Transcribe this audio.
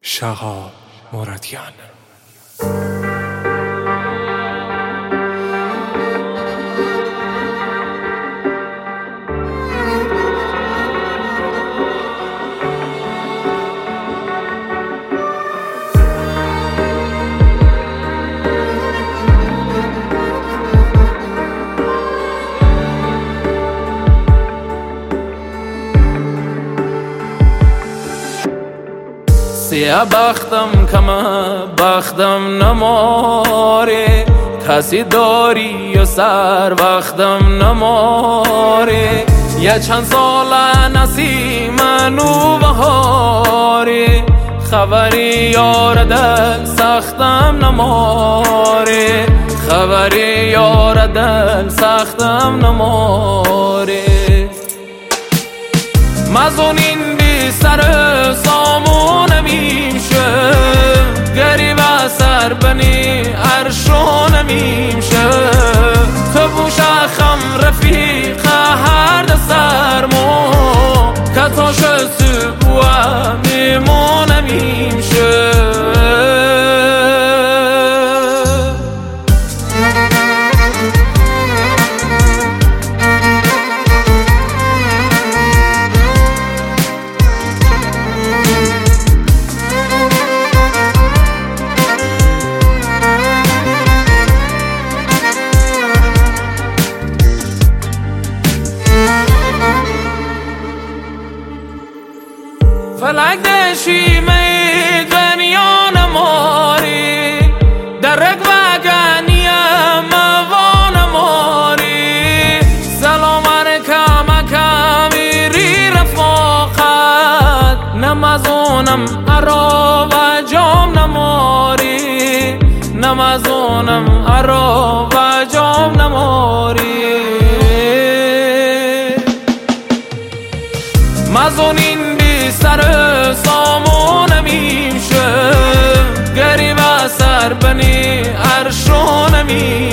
شهاب مرادیان. سیاه بختم کمه بختم نماره، کسی داری و سر وقتم نماره. یه چند سال نسیم نو بهاره، خبری یار دل سختم نماره، خبری یار دل سختم نماره. مزونین بی سر سامون میشه، گریب سر بنی عرشون میشه. تو بوشه خم رفیق هر دسرمو، کتاش سبوه میمون میشه. فلک دشیمه دنیا نماری، درک وگنیم وان ماری. سلام علیکم کمیری رفاقت، نمازونم ارا و جام نماری، نمازونم ارا و جام نماری. مزونین سر سامون میشه، گریب سر بنی عرشون میشه.